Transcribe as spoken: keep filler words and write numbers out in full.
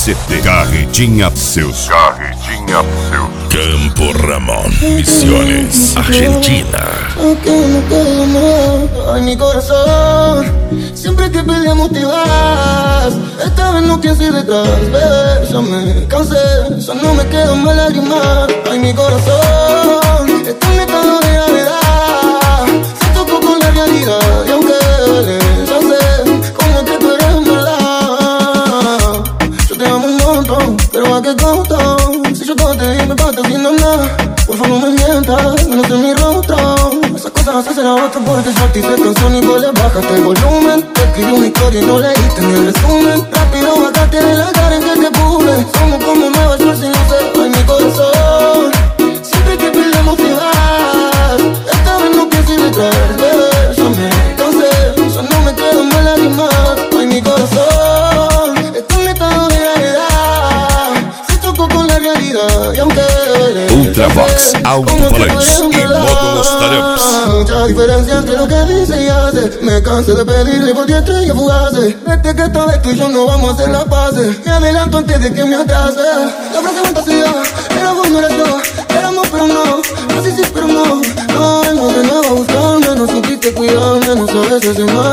C T Carretinha Seus. Carretinha Seus. Campo Ramón, Misiones, Argentina. Aunque no quede más, ay mi corazón, siempre que peleamos te vas. Esta vez no quise ir detrás, bebé, ya me cansé, ya no me quedan más lágrimas. Ay mi corazón, está en estado de gravedad, se tocó con la realidad. Y aunque duele, ya sé cómo que tú eres mala. Yo te amo un montón, pero a qué costo. Si yo todo te di, me paso haciendo nada. Por favor no me mientas, menos en mi rostro. Esas cosas hacen a otro porque yo te hice canción y vos le bajaste el volumen. Te escribí una historia y no leíste ni el resumen. Rápido bajaste de la cara en que te puse. Somos como Nueva York sin luces. Ay mi corazón, siempre que peleamos te vas. Esta vez no quise ir detrás, bebé, ya me cansé, ya no me quedan más lágrimas. Ay mi corazón, está en estado de gravedad, se tocó con la realidad. Y aunque Ultravox, Autoplays y módulos Tareps. Mucha diferencia entre lo que dice y hace. Me cansé de pedirle por ti estrellas fugaces. Vete que esta vez tú y yo no vamos a hacer las paces. Me adelanto antes de que me atrase. La frase fantasía, era vos, no eras yo. Éramos pero no, así sí pero no. No vengo de nuevo a buscarme, no supiste cuidarme, no sabes ese mal.